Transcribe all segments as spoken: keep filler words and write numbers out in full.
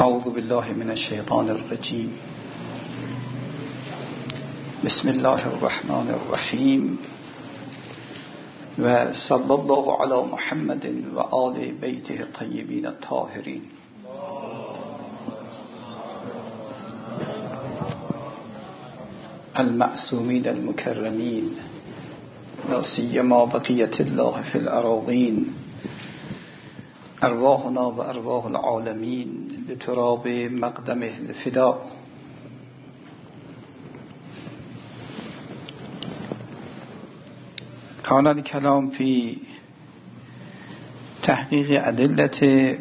اعوذ بالله من الشیطان الرجیم. بسم الله الرحمن الرحیم و صلی الله علی محمد و آل بیته الطیبین الطاهرین. المعصومین المکرمین، لا سیما بقیة الله فی الأراضین. ارواحنا و ارواح العالمین لتراب مقدمه الفداء. كان الكلام في تحقيق أدلة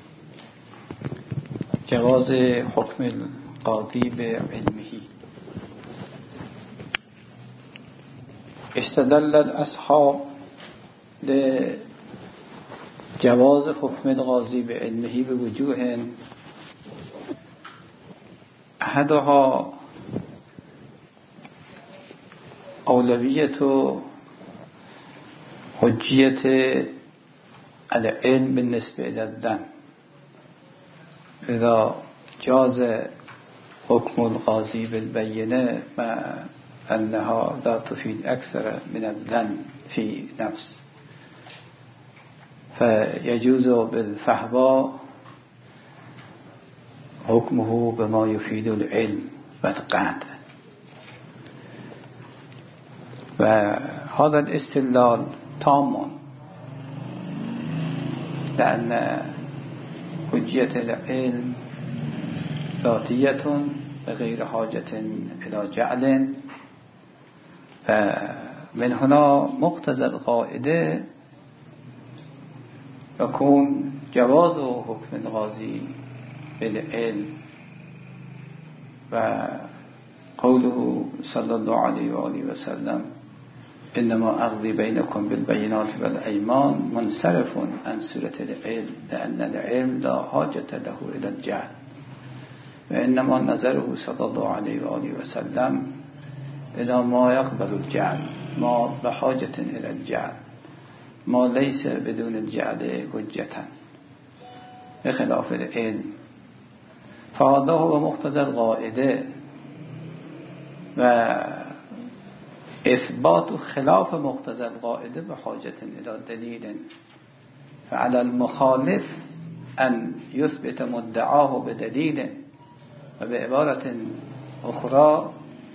جواز حكم القاضي بعلمه. استدل الأصحاب لجواز حكم القاضي بعلمه بوجوه، أحدها أولوية حجیت العلم بالنسبه الى الظن. اذا جاز حكم القاضي بالبينة مع انها لا تفيد اكثر من الظن في نفس، فيجوز بالفحوى حكمه بما يفيد العلم والقطع. وهذا الاستدلال تام، لأن حجية العلم ذاتية بغير حاجة إلى جعل. فمن هنا مقتضى القاعدة يكون جواز حكم القاضي بالعلم. وقوله صلى الله عليه وآله وسلم إنما أقضي بينكم بالبينات والأيمان منصرف عن سورة العلم، لأن العلم لا حاجة له إلى الجهل، وإنما نظره صلى الله عليه وآله وسلم إلى ما يقبل الجهل، ما بحاجة إلى الجهل، ما ليس بدون الجهل حجة بخلاف العلم. فهذا هو مقتضى القاعدة. و إثبات خلاف مقتضى القاعدة بحاجة إلى دليل، فعلى المخالف أن يثبت مدعاه بدليل. وبعبارة أخرى،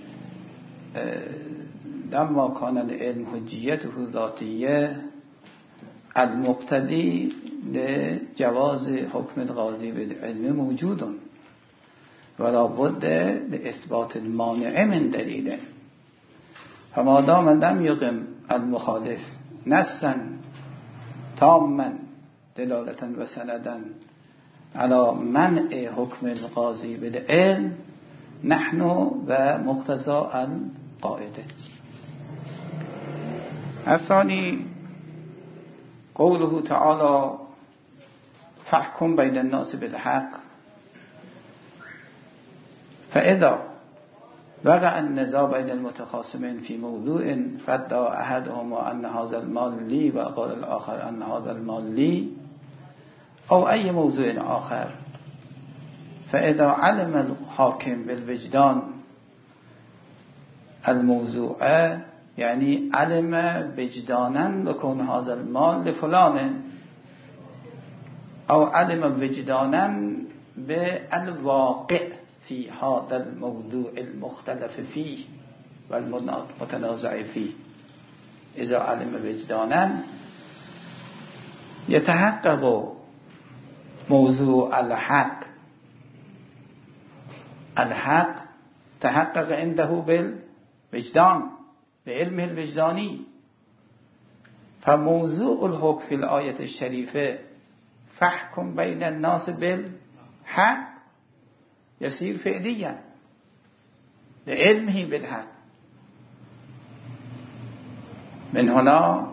لما كان العلم حجيته ذاتية، المقتضي لجواز حكم القاضي بالعلم موجود، ولا بد لإثبات المانع من دليل. فما دام لم يقم المخالف نصا تاما دلالة وسندا على منع حكم القاضي بالعلم، نحن ومقتضى القاعدة. الثاني قوله تعالى فاحكم بين الناس بالحق. فإذا وقع النزاع بين المتخاصمين في موضوع فادعى أحدهما أن هذا المال لي وقال الآخر أن هذا المال لي، أو أي موضوع آخر، فإذا علم الحاكم بالوجدان الموضوع، يعني علم وجدانا بكون هذا المال لفلان، أو علم وجدانا بالواقع في هذا الموضوع المختلف فيه والمتنازع فيه. إذا علم وجدانا يتحقق موضوع الحق، الحق تحقق عنده بالوجدان، بعلمه الوجداني. فموضوع الحكم في الآية الشريفة فاحكم بين الناس بالحق يصير فعليا لعلمه بالحق. من هنا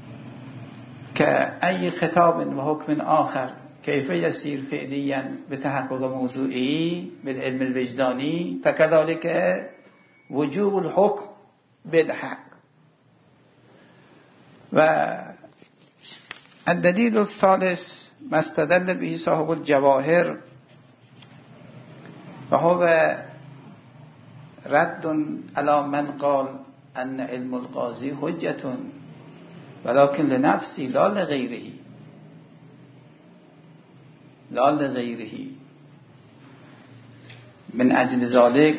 كأي خطاب وحكم آخر كيف يصير فعليا بتحقق موضوعه بالعلم الوجداني، فكذلك وجوب الحكم بالحق. والدليل الثالث ما استدل به صاحب الجواهر وهو رد على من قال ان علم القاضی حجة ولكن لنفسی لا لغیره لا لغیره من اجل ذلك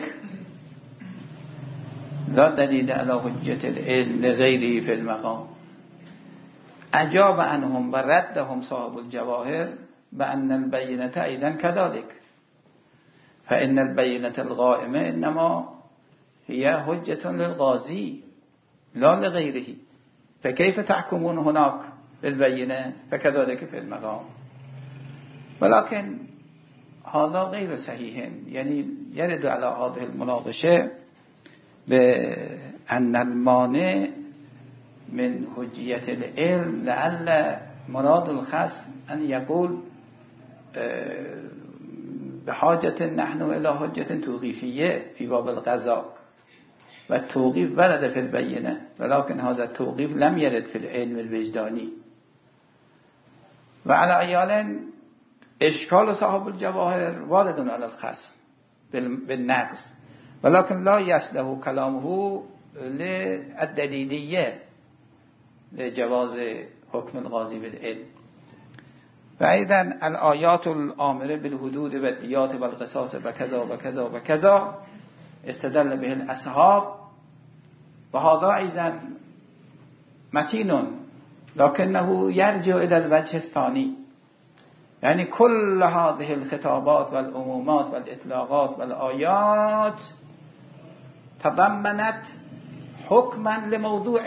لا دلیل على حجة العلم لغیره في المقام. اجاب عنهم و ردهم صاحب الجواهر بأن البينة أيضا كذلك فإن البينة القائمة إنما هي حجة للقاضي لا لغيره فكيف تحكمون هناك بالبينة فكذلك في المقام. ولكن هذا غير صحيح، يعني يرد على هذه المناقشة بأن المانع من حجية العلم لعل مراد الخصم أن يقول بحاجة نحن إلى حجة توقيفية في باب القضاء، والتوقيف ورد في البينة ولكن هذا التوقيف لم يرد في العلم الوجداني. وعلى أيال إشكال صاحب الجواهر وارد على الخصم بالنقص ولكن لا يصلح كلامه للدليلية لجواز حكم القاضي بالعلم. وأيضا الآيات الآمرة بالحدود والديات والقصاص وكذا وكذا وكذا استدل به الأصحاب وهذا أيضا متين لكنه يرجع إلى الوجه الثاني، يعني كل هذه الخطابات والعمومات والإطلاقات والآيات تضمنت حكما لموضوع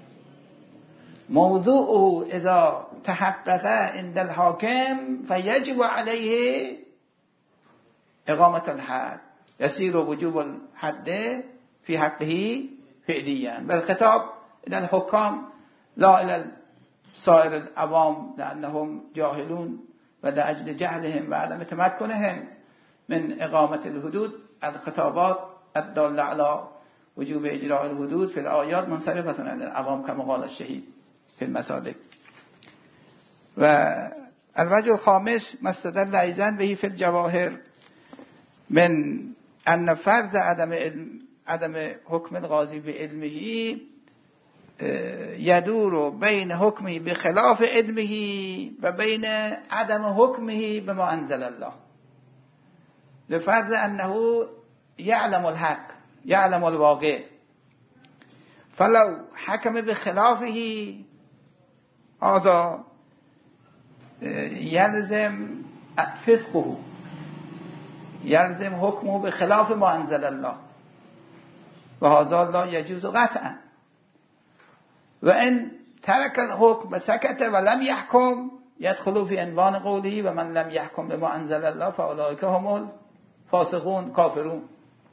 موضوعه إذا تحقق عند الحاكم فيجب عليه إقامة الحد، يصير وجوب الحد في حقه فعليا. بالخطاب إلى الحكام لا إلى سائر العوام لأنهم جاهلون ولأجل جهلهم وعدم تمكنهم من إقامة الحدود. الخطابات الدالة على وجوب إجراء الحدود في الآيات منصرفة عن العوام كما قال الشهيد في المصادق. والوجه الخامس ما استدل أيضا به في الجواهر من أن فرض عدم عدم حكم القاضي بعلمه يدور بين حكمه بخلاف علمه وبين عدم حكمه بما أنزل الله، لفرض أنه يعلم الحق يعلم الواقع، فلو حكم بخلافه هذا يلزم فسقه يلزم حكمه بخلاف ما أنزل الله وهذا لا يجوز قطعا. وإن ترك الحكم وسكت ولم يحكم يدخل في عنوان قوله ومن لم يحكم بما أنزل الله فأولئك هم الفاسقون كافرون.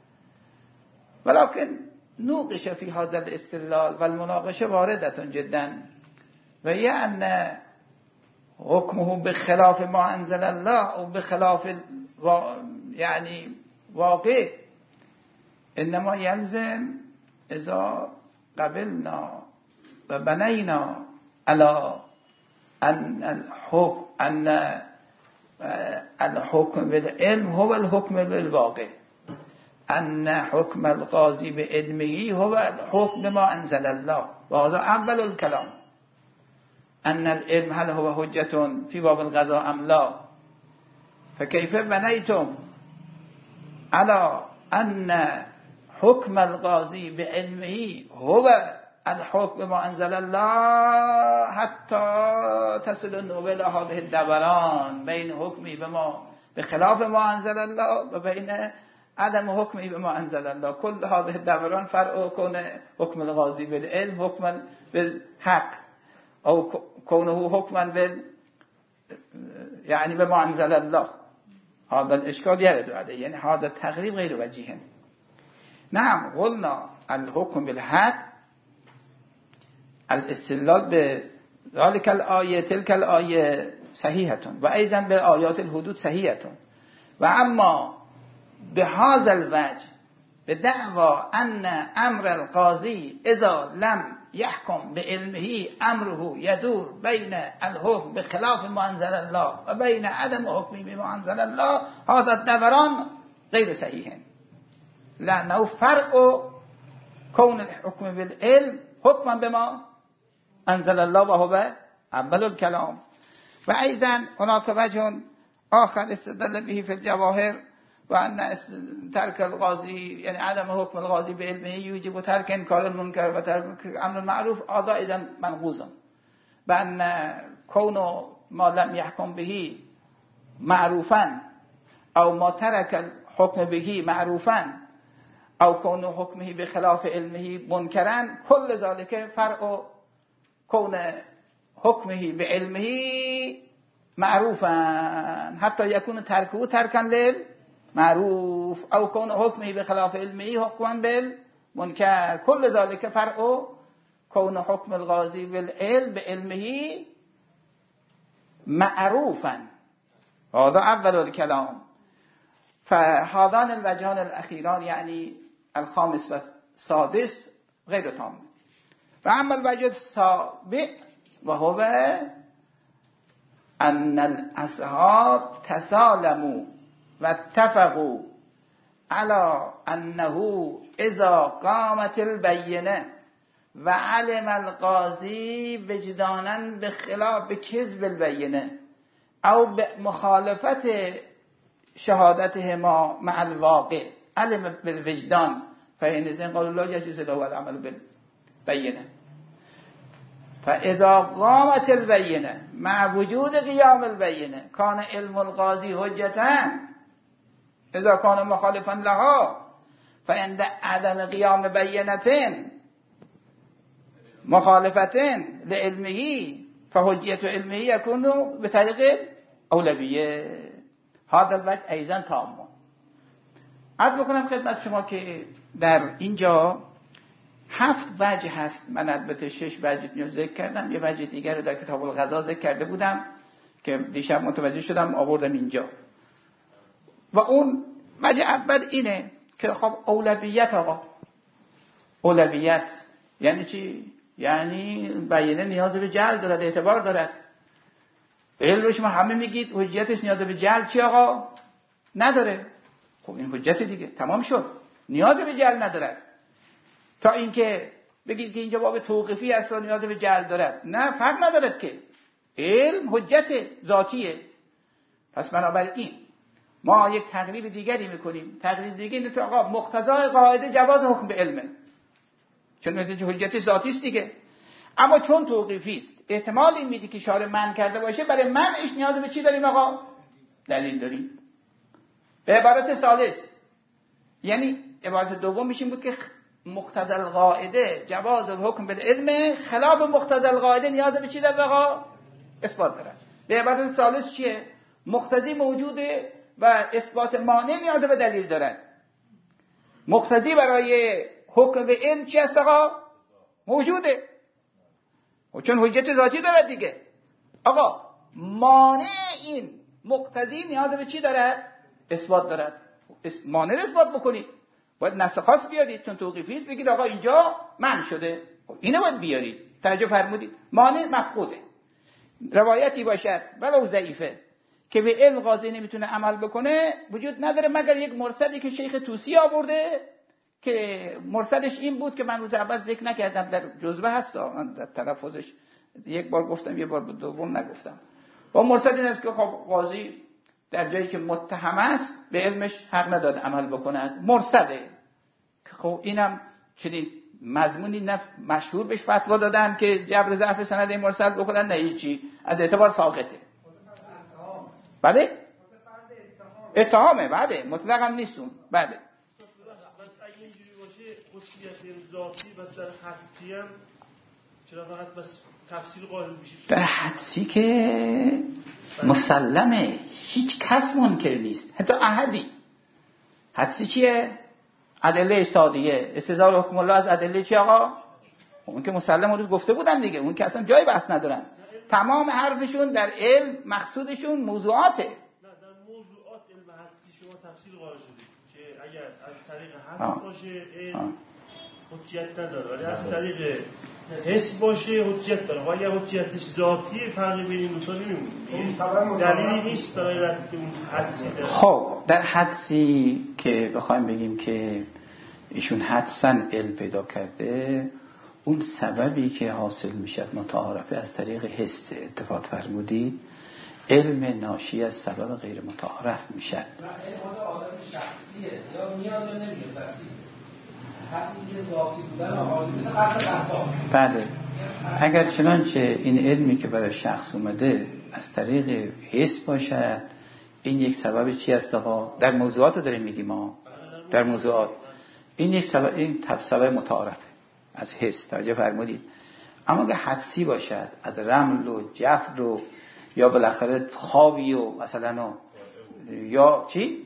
ولكن نوقش في هذا الاستدلال والمناقشة واردة جدا، وهي أن حكمه بخلاف ما أنزل الله أو بخلاف يعني واقع إنما يلزم إذا قبلنا وبنينا على أن الحكم أن الحكم بالعلم هو الحكم بالواقع، أن حكم القاضي بعلمه هو الحكم بما أنزل الله، وهذا أول الكلام. أن العلم هل هو حجة في باب القضاء أم لا؟ فكيف بنيتم على أن حكم القاضي بعلمه هو الحكم بما أنزل الله حتى تصلوا إلى هذه الدوران بين حكمي بما بخلاف ما أنزل الله وبين عدم حكمي بما أنزل الله. كل هذه الدوران فرع كون حكم القاضي بالعلم حكما بالحق أو كونه حكما بال يعني بما أنزل الله. هذا الإشكال يرد عليه، يعني هذا التغريب غير وجيه. نعم قلنا الحكم بالحق الاستدلال بذلك الآية تلك الآية صحيحة وأيضا بالآيات الحدود صحيحة، وأما بهذا الوجه بدعوى أن أمر القاضي إذا لم يحكم بعلمه أمره يدور بين الحكم بخلاف ما أنزل الله وبين عدم حكمه بما أنزل الله، هذا الدوران غیر صحیح، لأنه فرع کون الحکم بالعلم حکما بما انزل الله و هو اول الکلام. و ایضا هناك وجه آخر استدل به فی الجواهر و ان ترک القاضی یعنی عدم حکم القاضی به علمه یوجب ترک انکار المنکر و ترک امر المعروف آدا اذا منقوض، و ان کون ما لم يحکم به معروفا او ما ترک الحکم به معروفا او کون حکمه بخلاف علمه منکرا کل ذلك فرع کون حکمه بعلمه معروفا حتی یکون ترکه ترکا للمعروف او کون حکمه بخلاف علمه حکما بالمنکر کل ذلك فرع کون حکم القاضی بالعلم بعلمه معروفا هذا اول الكلام. فهذان الوجهان الاخيران يعني الخامس و السادس غير تام. و اما الوجه السابع وهو ان الاصحاب تسالموا واتفقوا على انه اذا قامت البينه وعلم القاضي وجدانا بخلاف بكذب البينه او بمخالفت شهادتهما مع الواقع علم بالوجدان فإن قال لا يجوز له العمل بالبينه. فإذا قامت البينه مع وجود قيام البينه كان علم القاضي حجة إذا كان مخالفا لها، فعند عدم قيام بينة مخالفة لعلمه فحجية علمه يكون بطريق أولوية. هذا الوجه أيضا تام. عرض بکنم خدمت شما که در اینجا هفت وجه هست. من البته شش وجه رو ذکر کردم، یه وجه دیگر رو در کتاب القضا ذکر کرده بودم که دیشب متوجه شدم آوردم اینجا. و اون وجه اول اینه که خب اولویت، آقا اولویت یعنی چی؟ یعنی بیانه نیاز به جلد دارد، اعتبار دارد. علم شما همه میگید حجیتش نیاز به جلد چی آقا؟ نداره. خب این حجت دیگه تمام شد، نیاز به جلد ندارد. تا اینکه بگید که اینجا باب توقیفی هست و نیاز به جلد دارد، نه فرق ندارد که علم حجت ذاتیه. پس بنابراین ما یک تقریب دیگری میکنیم. تقریب دیگه اینه که آقا مقتضای قاعده جواز حکم به علمه، چون نتیجه حجت ذاتی است دیگه. اما چون توقیفی است احتمال این میده که شارع منع کرده باشه، برای منعش نیاز به چی داریم آقا؟ دلیل داریم. به عبارت ثالث یعنی عبارت دوم میشین بود که مقتضی القاعده جواز الحکم بالعلم خلاف مقتضی القاعده نیاز به چی داره آقا؟ اثبات داره. به عبارت ثالث چیه؟ مقتضی موجوده و اثبات مانع نیاز به دلیل داره. مقتضی برای حکم به علم چی است آقا؟ موجوده، و چون حجت ذاتی داره دیگه. آقا مانع این مقتضی نیاز به چی داره؟ اثبات داره. مانع اثبات بکنید، باید نص خاص بیارید. چون توقیفی است بگید آقا اینجا منع شده، خب اینو باید بیارید. توجه فرمودید؟ مانع مفقوده. روایتی باشد ولو ضعیفه که به علم قاضی نمیتونه عمل بکنه وجود نداره مگر یک مرصدی که شیخ طوسی آورده که مرصدش این بود که من روز اول ذکر نکردم، در جزوه هست، من در تلفظش یک بار گفتم یه بار دوم نگفتم. و مرصد این است که خب قاضی در جایی که متهم است به علمش حق نداد عمل بکند، مرصده. خب اینم چنین مضمونی نه مشهور بهش فتوا دادن که جبر ضعف سند این مرسل بکنن، نه هیچی، از اعتبار ساقطه. بله اتهامه، بله مطلق هم نیستون. بله بس اگه اینجوری باشه خصوصیت ذاتی بس در حدسی هم چرا فقط بس تفصیل قائل میشه؟ در حدسی که مسلمه، هیچ کس منکر نیست، حتی احدی. حدسی چیه؟ ادله اجتهادیه. استظهار حکم الله از ادله چی آقا؟ اون که مسلم اون روز گفته بودم دیگه، اون که اصلا جای بحث ندارن. تمام حرفشون در علم مقصودشون موضوعاته. نه در موضوعات علم حدسی شما تفصیل قائل شدید که اگر از طریق حدس باشه علم حجیت نداره، ولی از طریق حس باشه حجیت داره. ولی اگر حجیتش ذاتی فرقی بین این دو تا نمیمونه، دلیلی نیست برای رد که اون حدسی داره. خب در حدسی که بخوایم بگیم که ایشون حدساً علم پیدا کرده، اون سببی که حاصل میشه متعارفه از طریق حس، اتفاق فرمودی علم ناشی از سبب غیر متعارف میشه. علم عادت شخصیه یا میاد یا نمیاد بسی حقی که ذاتی بودن آقایی مثل قطع قطع. بله، اگر چنانچه این علمی که برای شخص اومده از طریق حس باشد، این یک سبب چی است ها؟ در موضوعات داریم میگیم ما، در موضوعات این یک سبب، این سبب متعارفه از حس، توجه فرمودید. اما اگه حدسی باشد از رمل و جفر و یا بالاخره خوابی و مثلا یا چی؟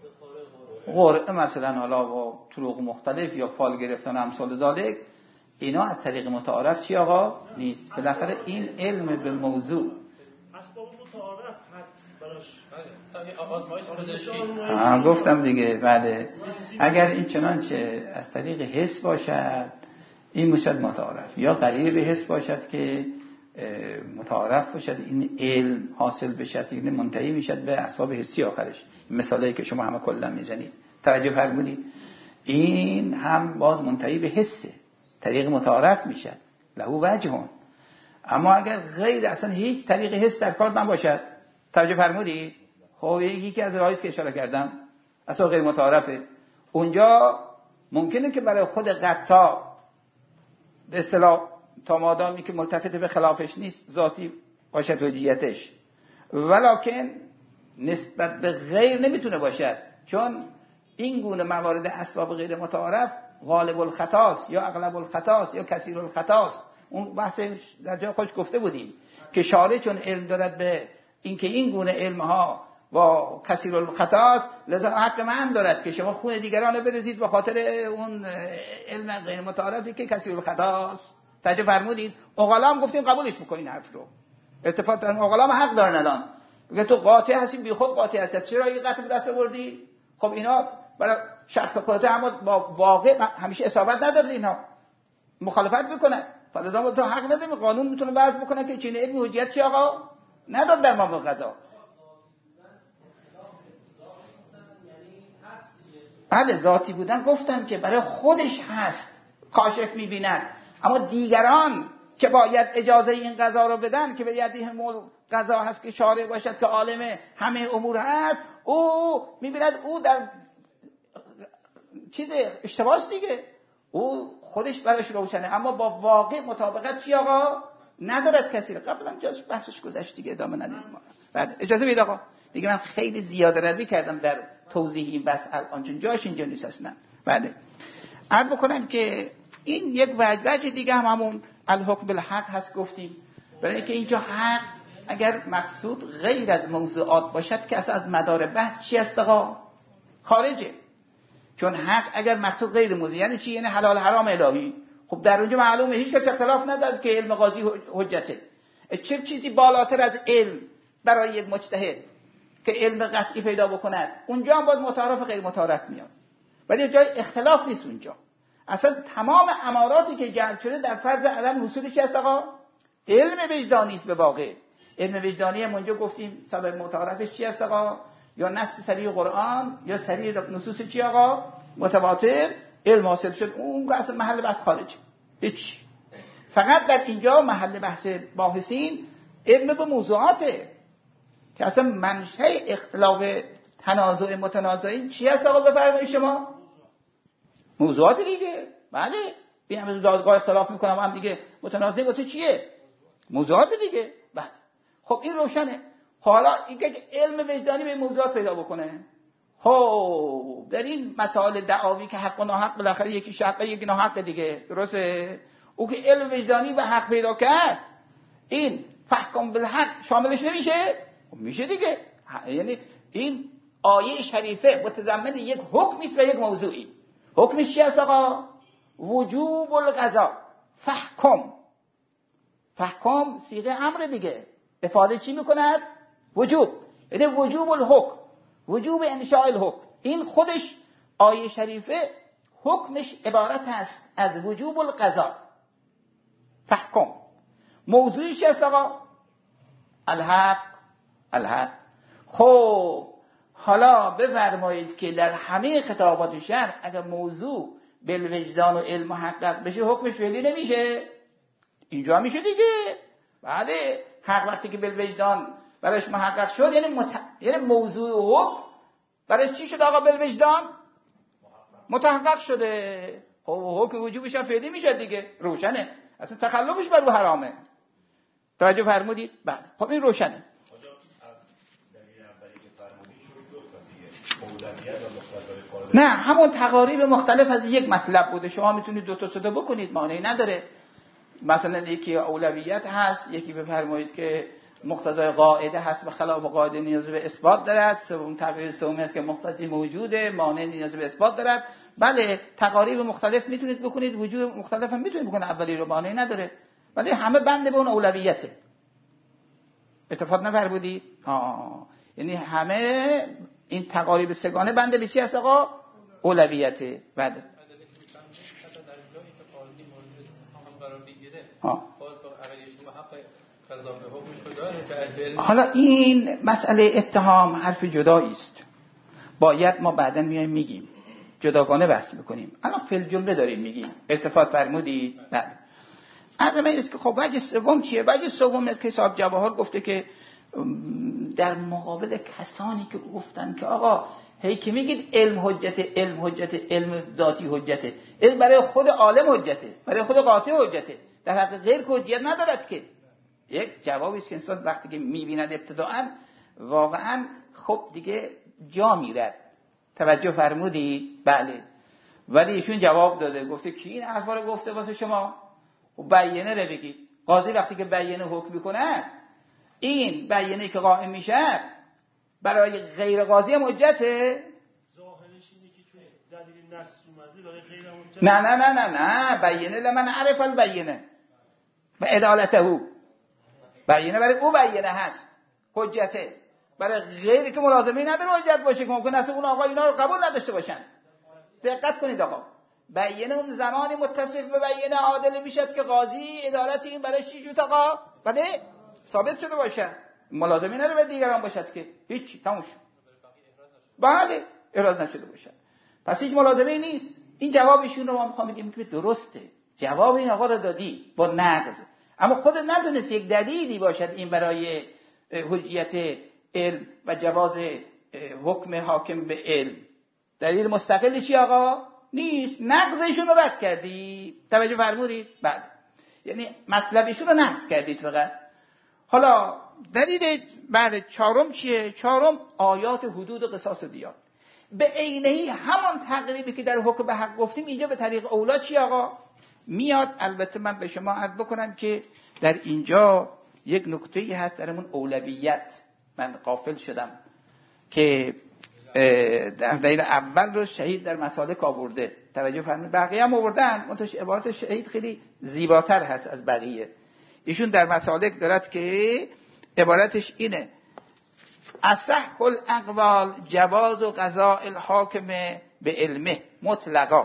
قرعه مثلا، حالا با طرق مختلف یا فال گرفتن و امثال ذالک، اینا از طریق متعارف چی آقا؟ نیست. بالاخره این علم به موضوع اسباب متعارف حدسی براش آزمایش پزشکی آه گفتم دیگه. بله، اگر این چنانچه از طریق حس باشد این میشد متعارف، یا قریب به حس باشد که متعارف باشد، این علم حاصل بشد، این منتهی میشد به اسباب حسی آخرش. مثالی که شما همه کلا میزنید توجه فرمودید، این هم باز منتهی به حسه، طریق متعارف میشد، له وجهون. اما اگر غیر اصلا هیچ طریق حس در کار نباشد، توجه فرمودید، خب یکی از راهیست که اشاره کردم اصلا غیر متعارفه، اونجا ممکنه که برای خود قطع به اصطلاح تا مادامی که ملتفت به خلافش نیست ذاتی باشد حجیتش، ولکن نسبت به غیر نمیتونه باشد، چون این گونه موارد اسباب غیر متعارف غالب الخطاست یا اغلب الخطاست یا کثیر الخطاست. اون بحث در جای خودش گفته بودیم که شارع چون علم دارد به اینکه این گونه علم ها با کثیر الخطاست، لذا حق من دارد که شما خون دیگران بریزید به خاطر اون علم غیر متعارفی که کثیر الخطاست. توجه فرمودید؟ عقلا هم گفتیم قبولش میکنین حرف رو، اتفاق دارن عقلا هم حق دارن الان بگه تو قاطع هستی، بی خود قاطع هستی، چرا این قطع به دست آوردی؟ خب اینا برای شخص خودت اما با واقع همیشه اصابت نداره، اینا مخالفت میکنن، فلذا تو حق نداری، قانون میتونه وضع بکنه که چین علمی حجیت چی آقا نداره در مورد قضا. بله ذاتی بودن گفتم که برای خودش هست، کاشف میبیند، اما دیگران که باید اجازه این قضا رو بدن که به یدیه مول قضا هست که شارع باشد که عالم همه امور هست، او میبیند او در چیز اشتباهش دیگه، او خودش براش روشنه اما با واقع مطابقت چی آقا ندارد کسی. قبلا جاش بحثش گذشت دیگه، ادامه ندیم. بعد اجازه بید آقا دیگه، من خیلی زیاده روی کردم در توضیح این بحث الان چون جاش اینجا نیست اصلا. بعد عرض بکنم که این یک وجه دیگه هم همون الحکم بالحق هست گفتیم، برای اینکه اینجا حق اگر مقصود غیر از موضوعات باشد که اصلا از مدار بحث چی است آقا خارجه، چون حق اگر مقصود غیر موضوع یعنی چی؟ یعنی حلال حرام الهی. خب در اونجا معلومه هیچ کس اختلاف نداره که علم قاضی حجته. چه چیزی بالاتر از علم برای یک مجتهد که علم قطعی پیدا بکند؟ اونجا هم باز متعارف غیر متعارف میاد، ولی جای اختلاف نیست اونجا. اصلا تمام اماراتی که جلب شده در فرض عدم حصول چی است آقا؟ علم وجدانی است. به واقع علم وجدانی هم اونجا گفتیم سبب متعارفش چی است آقا؟ یا نص صریح قرآن یا صریح نصوص چی آقا؟ متواتر علم حاصل شد، اون اصلا محل بحث خارج هیچ. فقط در اینجا محل بحث باحثین علم به موضوعاته که اصلا منشأ اختلاف تنازع متنازعین چی است آقا؟ بفرمایید شما موضوعات دیگه. بله این همه دادگاه اختلاف میکنم هم دیگه، متنازع واسه چیه؟ موضوعات دیگه. بله خب این روشنه. حالا اینکه علم وجدانی به موضوعات پیدا بکنه، خب در این مسائل دعاوی که حق و ناحق بالاخره یکی حق یکی ناحق دیگه، درسته؟ او که علم وجدانی به حق پیدا کرد، این فحکم بالحق شاملش نمیشه؟ میشه دیگه. یعنی این آیه شریفه متضمن یک حکمی است و یک موضوعی. حکمش چی است آقا؟ وجوب القضا. فحکم، فحکم صیغه امر دیگه، افاده چی میکند؟ وجوب، یعنی وجوب الحکم، وجوب انشاء الحکم. این خودش آیه شریفه حکمش عبارت است از وجوب القضا. فحکم. موضوعش است آقا الحق الحق. خب حالا بفرمایید که در همه خطابات شرع اگر موضوع بالوجدان و علم محقق بشه حکمش فعلی نمیشه؟ اینجا میشه دیگه. بله حق وقتی که بالوجدان براش محقق شد یعنی مت... یعنی موضوع حکم برای چی شد آقا بالوجدان؟ متحقق شده. خب حکم وجوبش هم فعلی میشه دیگه، روشنه، اصلا تخلفش بر او حرامه. توجه فرمودید؟ بله خب این روشنه. نه همون تقاریب مختلف از یک مطلب بوده، شما میتونید دو تا سه تا بکنید، مانعی نداره. مثلا یکی اولویت هست، یکی بفرمایید که مقتضای قاعده هست و خلاف قاعده نیاز به اثبات دارد، سوم تقریر سومی است که مقتضی موجوده مانع نیاز به اثبات دارد. بله تقاریب مختلف میتونید بکنید، وجود مختلف هم میتونید بکنید، اولی رو مانعی نداره، ولی همه بنده به اون اولویته. اتفاق نفرمودید؟ آه یعنی همه این تقاریب سگانه بنده به چی هست آقا؟ اولویته. بله حالا این مسئله اتهام حرف جدایی است، باید ما بعداً میایم میگیم، جداگانه بحث میکنیم. الان فی الجمله داریم میگیم. ارتفاع فرمودی؟ بله. عرض من است که خب وجه سوم چیه؟ وجه سوم است که صاحب جواهر گفته که در مقابل کسانی که گفتن که آقا هی که میگید علم حجته، علم حجته، علم ذاتی حجته، علم برای خود عالم حجته، برای خود قاطع حجته، در حق غیر حجت ندارد که. یک جوابی است که انسان وقتی که میبیند ابتداءً واقعاً خب دیگه جا میرد. توجه فرمودید؟ بله. ولی ایشون جواب داده، گفته کی این حرفا رو گفته واسه شما؟ خب بیانه رو بگید. قاضی وقتی که بیانه حکم میکنه، این بیانه که قائم میشه برای غیر قاضی هم حجته؟ ظاهرش اینه که چون دلیل نص اومده برای غیر حجت. نه نه نه نه نه بیانه لمن عرف البینه و عدالته. بیانه برای او بیانه هست، حجته. برای غیری که ملازمه نداره حجت باشه که ممکن است اون آقا اینا رو قبول نداشته باشن. دقت کنید آقا، بیانه اون زمانی متصف به بیانه عادل میشد که قاضی عدالت این برای چی شد آقا؟ بله ثابت شده باشه، ملازمه نداره به دیگران باشد که هیچ تموم شد. بله اراده نشده باشه، پس هیچ ملازمه نیست. این جوابشون رو ما میخوام بگیم که درسته، جواب این آقا رو دادی با نقض، اما خودت ندونست یک دلیلی باشد این برای حجیت علم و جواز حکم حاکم به علم. دلیل مستقلی چی آقا؟ نیست، نقضشون رو رد کردی. توجه فرمودید؟ بله، یعنی مطلبشون رو نقض کردید فقط. حالا دلیل بعد چهارم چیه؟ چهارم آیات حدود و قصاص و دیات. به عینه همان تقریبی که در حکم به حق گفتیم اینجا به طریق اولا چی آقا؟ میاد. البته من به شما عرض بکنم که در اینجا یک نکته‌ای هست در اون اولویت من غافل شدم که در دلیل اول رو شهید در مسالک آورده، توجه فرمایید. بقیه هم آوردن، منتها عبارت شهید خیلی زیباتر هست از بقیه. ایشون در مسالک دارد که عبارتش اینه: اصح الاقوال جواز و قضاء الحاکم به علمه مطلقا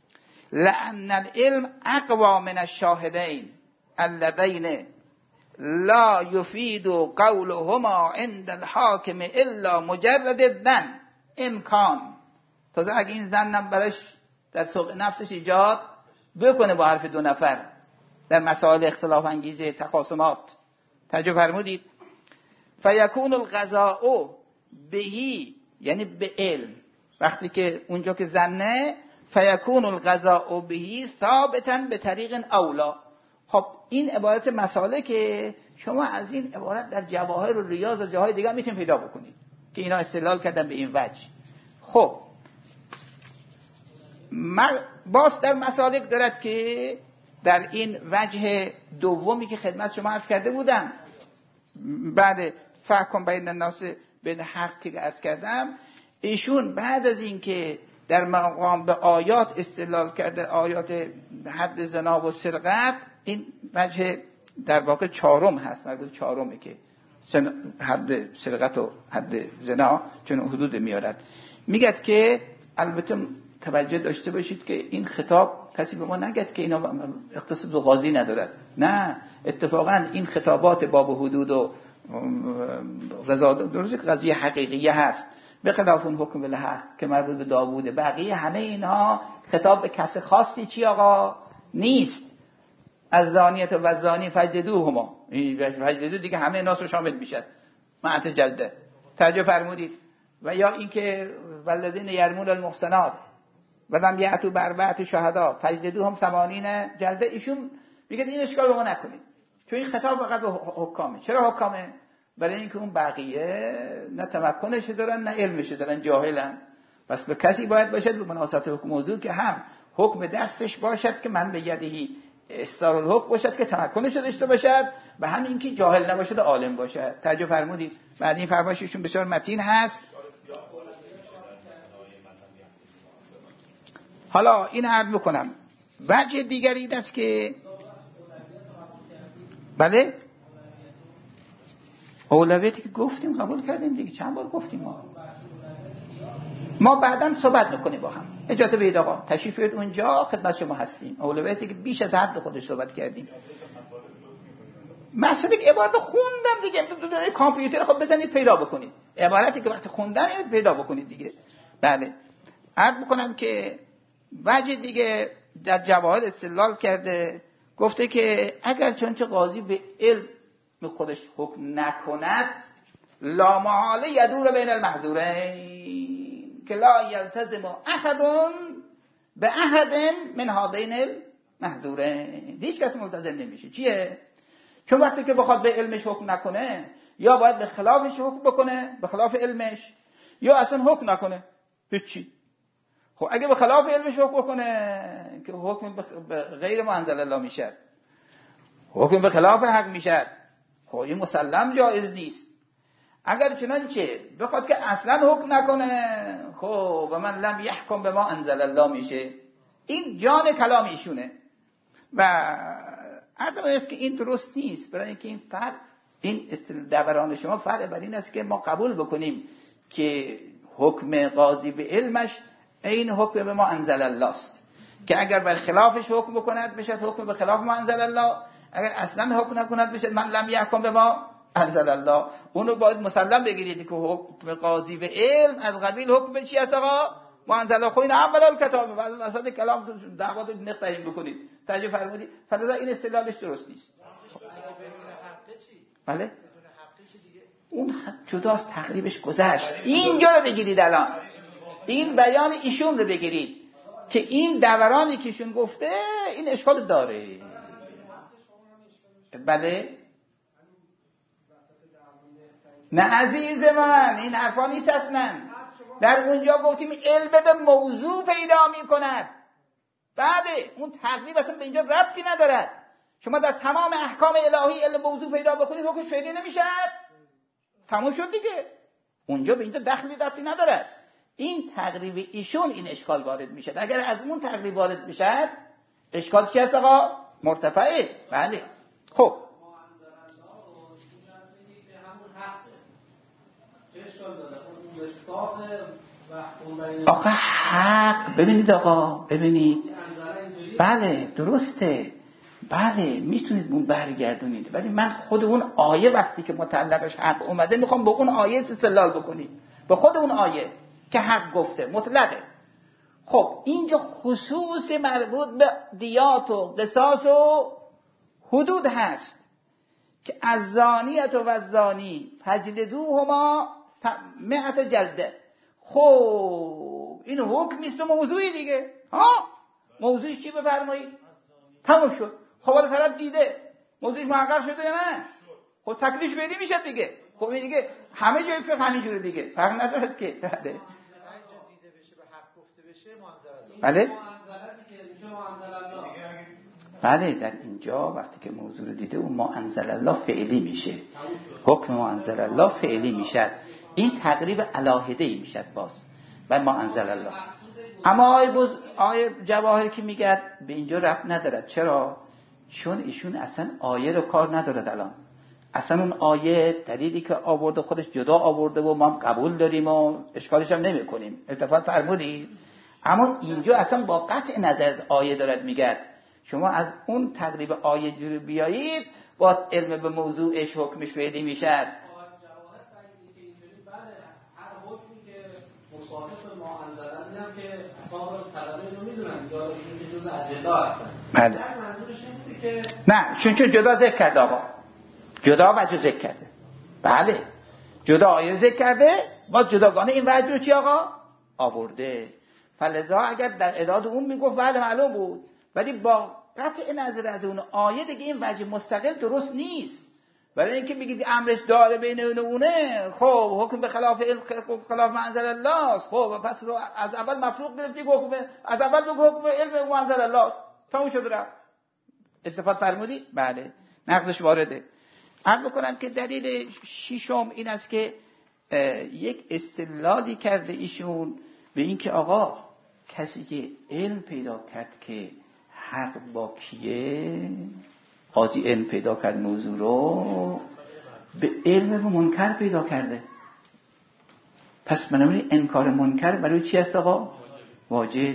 لأن العلم اقوى من الشاهدین اللذین لا يفيد قولهما عند الحاکم الا مجرد الظن امکان. تازه اگه این ظنم براش در سوق نفسش ایجاد بکنه با حرف دو نفر در مسائل اختلاف انگیزه تخاصمات. توجه فرمودید؟ فیکون القضاء بهی یعنی به علم، وقتی که اونجا که ظنه فیکون القضاء بهی ثابتا به طریق اولا. خب این عبارت مسائله که شما از این عبارت در جواهر و ریاض و جاهای دیگه میتونید پیدا بکنید که اینا استدلال کردن به این وجه. خب باز در مسالک دارد که در این وجه دومی که خدمت شما عرض کرده بودم بعد فحکم بین الناس بین حق که عرض کردم، ایشون بعد از این که در مقام به آیات استدلال کرده، آیات حد زنا و سرقت، این وجه در واقع چهارم هست، مربوط چهارمه که حد سرقت و حد زنا چون حدود میارد. میگد که البته توجه داشته باشید که این خطاب کسی به ما نگه که اینا اختصاص به قاضی ندارد. نه، اتفاقا این خطابات باب حدود و قضا درست قضیه حقیقیه هست، به خلاف اون حکم بالحق که مربوط به داوود. بقیه همه اینها خطاب به کس خاصی چی آقا نیست. از زانیت و زانی فجلدوهما، فجلدو دیگه همه ناس رو شامل میشد، معت جلده. توجه فرمودید؟ و یا اینکه والذین یرمون المحصنات ولم یأتوا باربعة شهدا فجلدوهم ثمانین جلده. ایشون میگه این اشکال به ما نکنید، چون این خطاب فقط به حکامه. چرا حکامه؟ برای اینکه اون بقیه نه تمکنش دارن نه علمش دارن، جاهلن. پس به کسی باید باشد به مناسبت حکم موضوع که هم حکم دستش باشد که من به یدهی استار الحکم باشد که تمکنش داشته باشد، و هم اینکه جاهل نباشد و عالم باشد. توجه فرمودید؟ بعد این فرمایششون بسیار متین هست. حالا این عرض بکنم وجه دیگری این است که بله اولویتی که گفتیم قبول کردیم دیگه، چند بار گفتیم ما ما بعداً صحبت میکنیم با هم. اجازه بدید آقا تشریف بیارید اونجا، خدمت شما هستیم. اولویتی که بیش از حد خودش صحبت کردیم. مسئله که عبارت خوندم دیگه، دو دو کامپیوتر خب بزنید پیدا بکنید عبارتی که وقتی خوندم پیدا بکنید دیگه. بله عرض بکنم که وجه دیگه در جواهر استدلال کرده، گفته که اگر چنانچه قاضی به علم خودش حکم نکند لا محاله یدور بین المحظورین که لا یلتزم احد به احد من هذین المحظورین. هیچ کس ملتزم نمیشه. چیه؟ چون وقتی که بخواد به علمش حکم نکنه یا باید به خلافش حکم بکنه، به خلاف علمش، یا اصلا حکم نکنه هیچی. خب اگه به خلاف علمش حکم بکنه که حکم به غیر ما انزل الله میشه، حکم به خلاف حق میشه، خب این مسلم جایز نیست. اگر چنانچه بخواد که اصلا حکم نکنه، خب و من لم یحکم به ما انزل الله میشه. این جان کلام ایشونه و عرض است که این درست نیست. برای اینکه این فرق، این دوران شما فرق بر این است که ما قبول بکنیم که حکم قاضی به علمش این حکم به ما انزل الله است، که اگر بر خلافش حکم بکند بشد حکم به خلاف ما انزل الله، اگر اصلا حکم نکند بشد من لم یحکم به ما انزل الله. اونو باید مسلم بگیرید که حکم قاضی به علم از قبیل حکم چی است آقا؟ ما انزل الله. خو این اول الکتاب وسط کلام دعوات نقطه‌ای بکنید. توجه فرمودید؟ فلذا این استدلالش درست نیست. بله؟ اون جداست، تقریبش گذشت. اینجا رو بگیرید الان. این بیان ایشون رو بگیرید که این دورانی که ایشون گفته این اشکال داره. بله؟ نه عزیز من، این حرفا نیست اصلا. در اونجا گفتیم علم به موضوع پیدا می کند. بله، اون تقریب اصلا به اینجا ربطی ندارد. شما در تمام احکام الهی علم موضوع پیدا بکنید حکم فعلی نمیشد، تموم شد دیگه. اونجا به اینجا دخلی ربطی ندارد. این تقریب ایشون این اشکال وارد میشد. اگر از اون تقریب وارد میشد اشکال کی هست آقا؟ مرتفعه. بله. خب آخه حق ببینید آقا، ببینید بله درسته، بله میتونید اون برگردونید، ولی من خود اون آیه وقتی که متعلقش حق اومده میخوام با اون آیه استدلال بکنید، به خود اون آیه که حق گفته مطلقه. خب اینجا خصوص مربوط به دیات و قصاص و حدود هست که از زانیت و الزانی فجلدوهما مئة جلده. خب این حکم است و موضوعی دیگه. ها موضوعش چی بفرمایید؟ تموم شد. خب حالا طرف دیده موضوعش محقق شده یا نه؟ خب تکلیف بدی میشه دیگه. خب این دیگه همه جای فقه همینجوره دیگه، فرق ندارد که. بله بله بله در اینجا وقتی که موضوع رو دیده اون ما انزل الله فعلی میشه، حکم ما انزل الله فعلی میشه. این تقریب علاهده‌ای میشه باز و ما انزل الله. اما آیه بز... آیه جواهر که میگه به اینجا ربط ندارد. چرا؟ چون ایشون اصلا آیه رو کار ندارد الان. اصلا اون آیه دلیلی که آورده خودش جدا آورده و ما هم قبول داریم و اشکالش هم نمی کنیم. اتفاق فرمودید؟ اما اینجا اصلا با قطع نظر آیه دارد میگه شما از اون تقریب آیه جوری بیایید با علم به موضوعش حکمش پیدا میشه. مصادف ما انزلن اینم که اصحاب طلبه اینو میدونن یا این که جزء اجلا هستن. بله. در منظورش این بوده که نه چون چون جدا ذکر کرده آقا. جدا وجه ذکر کرده. بله. جدا آیه ذکر کرده با جداگانه این وجه رو چی آقا؟ آورده. فلذا اگر در اعداد اون میگفت بله معلوم بود ولی با قطع نظر از اون آیه دیگه این وجه مستقل درست نیست. برای اینکه میگید امرش داره بین اون و اونه خب حکم به خلاف خلاف منزل الله خب پس از اول مفروض گرفتی حکم از اول بگو حکم علم منزل الله تموم شد رفت. التفات فرمودی؟ بله نقضش وارده. عرض بکنم که دلیل ششم این است که یک استدلالی کرده ایشون به این که آقا کسی که علم پیدا کرد که حق با کیه قاضی علم پیدا کرد موضوع رو به علم به منکر پیدا کرده پس بنابراین انکار منکر برای چی است آقا؟ واجب.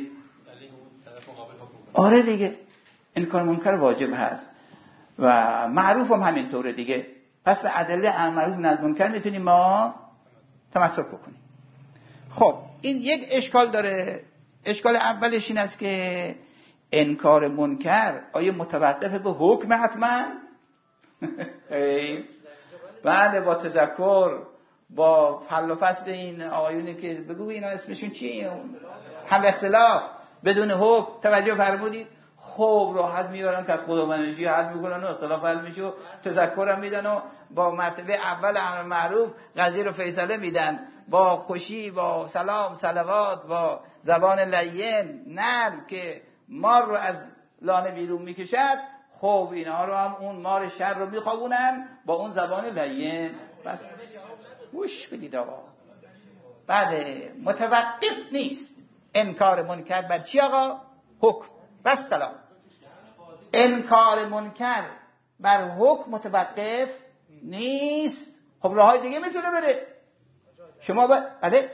آره دیگه انکار منکر واجب هست و معروف هم همینطوره دیگه. پس به ادله معروف نزد منکر میتونیم ما تمسک بکنیم. خب این یک اشکال داره. اشکال اولش این است که انکار منکر آیا متوقف به حکم حتما؟ خیر بله با تذکر با فل و فصل این آقایونی که بگو اینا اسمشون چیه حل اختلاف بدون حکم توجه فرمودید خوب راحت میارن که خدا منشی حل میکنن و اختلاف حل میشه و تذکر هم میدن و با مرتبه اول امر معروف قضیه رو فیصله میدن با خوشی با سلام صلوات با زبان لین نرم که مار رو از لانه بیرون میکشد. خب اینها رو هم اون مار شر رو میخوابونن با اون زبان لین. بس گوش بدید آقا. بله متوقف نیست انکار منکر بر چی آقا؟ حکم. بس سلام. انکار منکر بر حکم متوقف نیست. خب راههای دیگه میتونه بره. شما ب... بله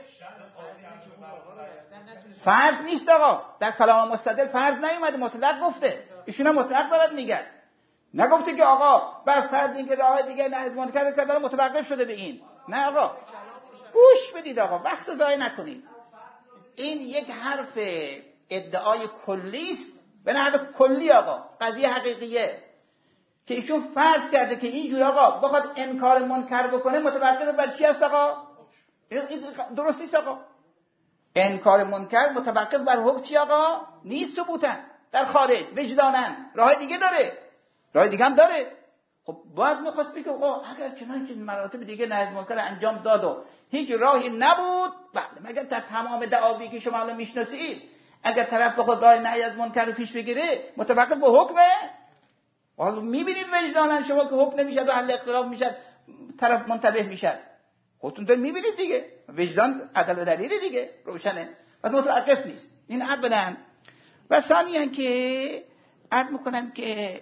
فرض نیست آقا. در کلام مستدل فرض نیومده مطلق گفته. ایشون هم مطلق دارد میگن. نگفته که آقا بر فرض این که راه دیگه نه از منکر کردن متوقف شده به این. نه آقا گوش بدید آقا وقت رو ضایع نکنید. این یک حرف ادعای کلی است به نحو کلی آقا قضیه حقیقیه که ایشون فرض کرده که اینجور آقا بخواد انکار منکر بکنه متوقف بر چی است آقا؟ این درست نیست آقا. انکار منکر متوقف بر حکم چی آقا؟ نیست ثبوتن در خارج وجدانن راه دیگه داره. راه دیگه هم داره. خب باید میخواست بگه آقا اگر چنانچه مراتب دیگه نهی از منکر انجام داد و هیچ راهی نبود بله مگر در تمام دعاوی که شما الان میشناسید اگر طرف بخواد راه نهی از منکر رو پیش بگیره متوقف به حکمه. حالا میبینید وجدانن شما که حکم نمیشه و حل اختلاف میشه طرف منتبه میشه. خودتون دارید میبینید دیگه وجدان عدل و دلیل دیگه روشنه و متوقف نیست. این اولا. و ثانیاً که عرض میکنم که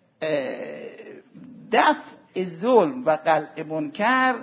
دفع ظلم و قلع منکر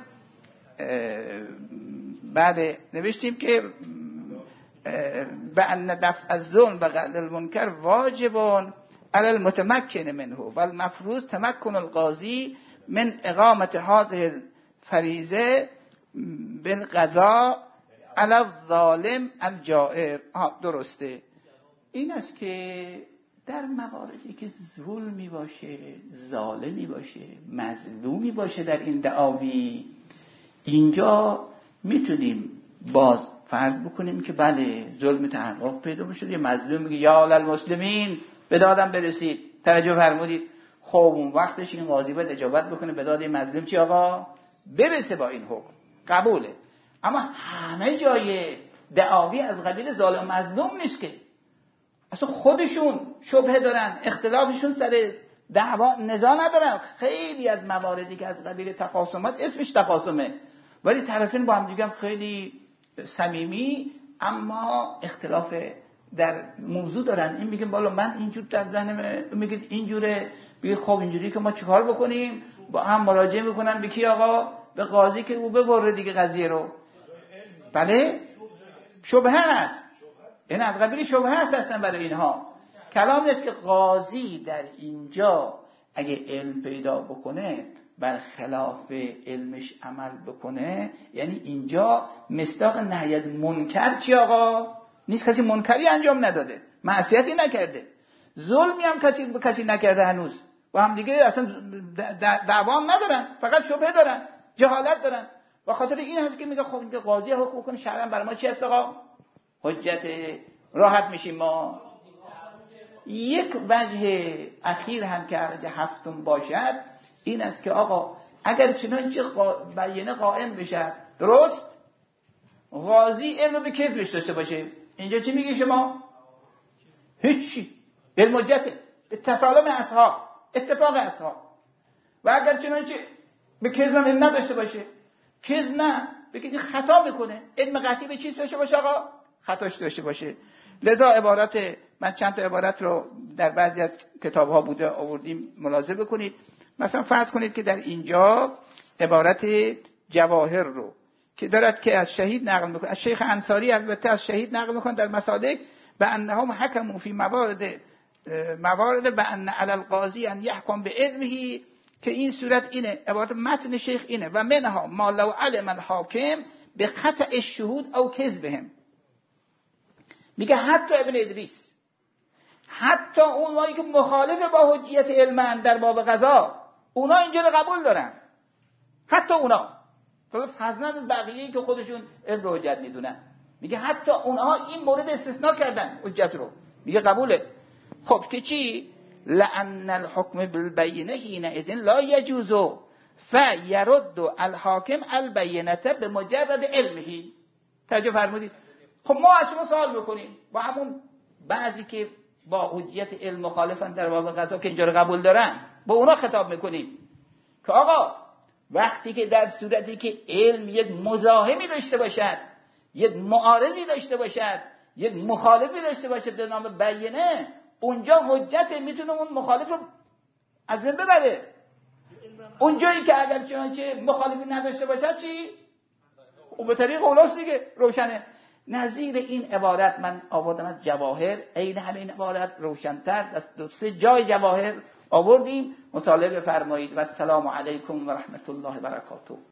بعد نوشتیم که به ان دفع الظلم و قلع المنکر واجب علی المتمکن منه و المفروض تمکن القاضی من اقامه هذه الفریضه بالقضاء علی الظالم الجائر. درسته. این است که در مواردی که ظلمی باشه ظالمی باشه مظلومی باشه در این دعاوی اینجا میتونیم باز فرض بکنیم که بله ظلم تحقق پیدا بشه یه مظلوم میگه یا المسلمین به دادم برسید. توجه فرمودید. خب اون وقتش این قاضی باید اجابت بکنه به داد مظلوم چی آقا برسه با این حکم قبوله. اما همه جای دعاوی از قبیل ظالم مظلوم نیست که اصلا خودشون شبهه دارن اختلافشون سر دعوا نزاع ندارن. خیلی از مواردی که از قبیل تخاصمات اسمش تخاصمه ولی طرفین با هم دیگه خیلی صمیمی اما اختلاف در موضوع دارن. این میگه بالا من اینجور در ذهنم میگه اینجوره میگه خب اینجوری که ما چیکار بکنیم با هم مراجعه میکنن به کی آقا به قاضی که او ببره دیگه قضیه رو. بله شبهه هست این از قبیل شبهه هست اصلا برای اینها. کلام نیست که قاضی در اینجا اگه علم پیدا بکنه بر خلاف علمش عمل بکنه، یعنی اینجا مصداق نهی از منکر چی آقا؟ نیست، کسی منکری انجام نداده، معصیتی نکرده، ظلمی هم کسی به کسی نکرده، هنوز و هم دیگه اصلا دعوام ندارن، فقط شبهه دارن، جهالت دارن. و خاطر این هست که میگه خب اینکه قاضی حکم بکنه شرعا برای ما چی هست آقا؟ حجت، راحت میشیم ما. یک وجه اخیر هم که وجه هفتم باشد این است که آقا اگر چنانچه بیانه قائم بشه، درست، قاضی علم به کذبش داشته باشه، اینجا چی میگه شما؟ هیچی، علم حجته به تسالم اصحاب، اتفاق اصحاب. و اگر چنانچه به کذب علم نداشته باشه، کذب نه، بگید خطا میکنه، علم قطعی به چیز داشته باشه آقا؟ خطاش داشته باشه. لذا عبارت، من چند تا عبارت رو در بعضی از کتاب‌ها بوده آوردیم، ملاحظه بکنید. مثلا فرض کنید که در اینجا عبارت جواهر رو که دارد که از شهید نقل میکنه، از شیخ انصاری البته از شهید نقل میکنه در مسالک، به انهم حکموا فی موارد موارد به ان علی القاضی ان یحکم به علمه، که این صورت اینه، عبارت متن شیخ اینه، و منها ما لو علم الحاکم به قطع الشهود او کذبهم. میگه حتی ابن ادریس، حتی اونایی که مخالف با حجیت علمن در باب قضا، اونا اینجا رو قبول دارن، حتی اونا، تو فضلا بقیه‌ای که خودشون علم رو حجت میدونن، میگه حتی اونها این مورد استثناء کردن حجت رو، میگه قبوله. خب که چی؟ لأن الحكم بالبينه حينئذ لا يجوز فيرد الحاكم البينه بمجرد علمه. توجه فرمودید؟ خب ما از شما سوال میکنیم، با همون بعضی که با حجیت علم مخالفن در باب قضا که اینجا رو قبول دارن، با اونا خطاب میکنیم که آقا وقتی که در صورتی که علم یک مزاحمی داشته باشد، یک معارضی داشته باشد، یک مخالفی داشته باشد به نام بیانه، اونجا حجت میتونه اون مخالف رو از بین ببره. اونجایی که اگر چنانچه مخالفی نداشته باشد چی؟ او به طریق اوناست دیگه، روشنه. نظیر این عبارت من آوردم از جواهر، عین همین عبارت روشن‌تر از دو سه جای جواهر آوردیم، مطالعه بفرمایید. و السلام علیکم و رحمت الله و برکاته.